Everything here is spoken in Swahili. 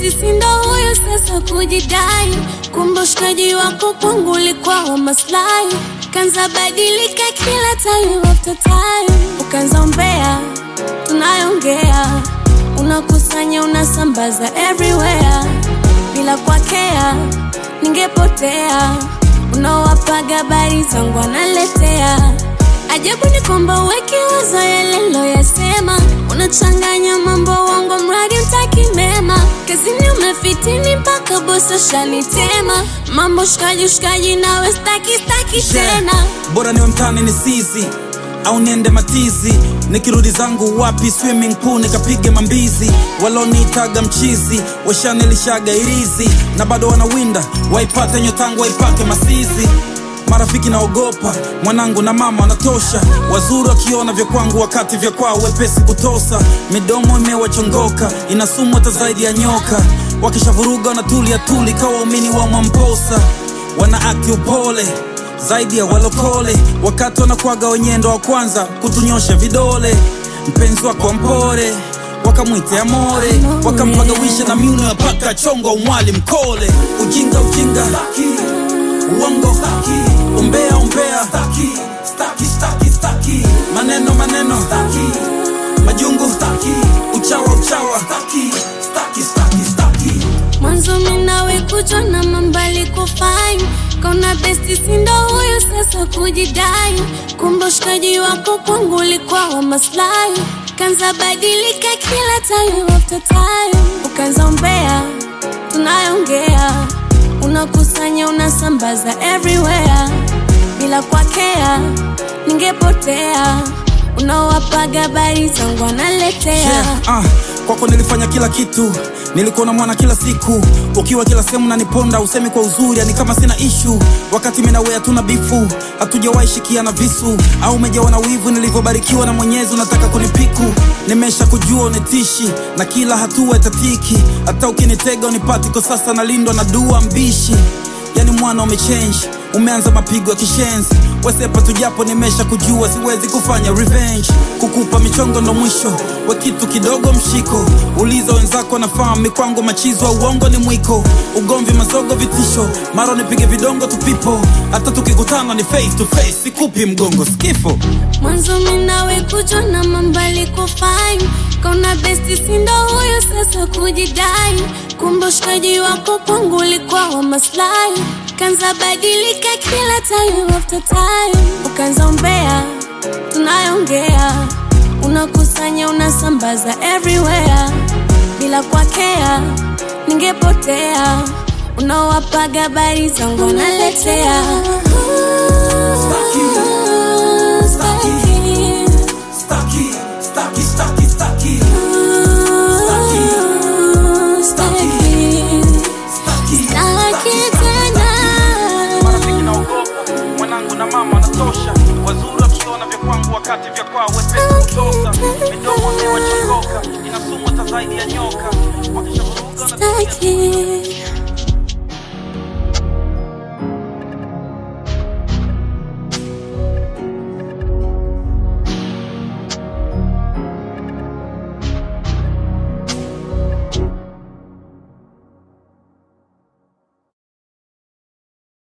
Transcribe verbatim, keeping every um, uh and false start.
besti sindo huyo sasa kujidai. Kumbe ushikaji wako kwangu ulikuwa wa maslahi. Kanza badilika kila time after time. Ukanza umbea, tunayongea. Unakusanya unasambaza everywhere. Bila kwa care, ningepotea. Unawapaga habari zangu analetea. Ajabu ni kwamba weki wazo yale loyasema. Unachanganya mambo wangu mradi utaki mema. Kazini umefitini mpaka bosa shanitema. Mambo shikaji shikaji nawe staki staki tena. Bora niwe mtani ni sizi au niende matizi. Nikirudi zangu wapi swimming pool nikapige mambizi. Waloniitaga mchizi washanilishaga irizi. Na bado wanawinda waipate nyotangu waipake masizi. Marafiki naogopa, mwanangu na mama wanatosha. Wazuri wakiona vya kwangu wakati vya kwao wepesi kutosa. Midomo imewachongoka, inasumu hata zaidi ya nyoka. Wakishavuruga wanatulia tuli kawa waumini wa Mwamposa. Wana akti upole zaidi ya walokole. Wakati wanakuaga wenyendo wa kwanza kutunyosha vidole. Mpenzi wako mpore wakamwite amore. Wakampagawisha na miuno ya paka chongo umwali mkole. Ujinga ujinga uongo staki, umbea umbea staki, staki staki staki, maneno maneno staki, majungu staki, uchawa uchawa staki, staki staki staki. Mwanzo minawe kujona mambali kufine. Kauna besti sindo huyo sasa kujidai. Kumbe ushikaji wako kwangu ulikuwa wa maslahi. Kanza badilika kila time after time. Ukanza umbea, tunayongea. Unakusanya unasambaza everywhere. Bila kwa care, ningepotea. Unawapaga habari zangu analetea. Yeah, uh, kwako nilifanya kila kitu. Nilikuwa na mwana kila siku. Ukiwa kila sehemu unaniponda usemi kwa uzuri yani kama sina issue. Wakati mimi na wewe hatuna bifu, hatujawahi shikiana visu. Au umejawa na wivu nilivyobarikiwa na Mwenyezi unataka kunipiku. Nimesha kujua unitishi na kila hatua itatiki. Hata ukinitega unipati kwa sasa nalindwa na dua mbishi. Yani mwana umechange, umeanza mapigo ya kishenzi. Wesepa tujapo nimesha kujua siwezi kufanya revenge. Kukupa michongo ndo mwisho, we kitu kidogo mshiko. Uliza wenzako nafahamu mikwangu machizo wa uongo ni mwiko. Ugomvi mazogo vitisho, maro nipige vidongo tupipo. Hata tukikutana ni face to face, sikupi mgongo skifo. Mwanzo minawe kujona mambali kufine. Kauna besti sindo huyo sasa kujidai. Kumbe ushikaji wako kwangu ulikuwa wa maslahi. Kanza badilika kila time after time. Ukanza umbea, tunayongea. Unakusanya unasambaza everywhere. Bila kwa care, ningepotea. Unawapaga habari zangu analetea. Staki, staki, staki, staki, staki, staki. Na mama anatosha. Wazuri wakiona vya kwangu wakati vya kwao wepesi kutosa. Midomo imewachongoka, inasumu hata zaidi ya nyoka. Wakishavuruga na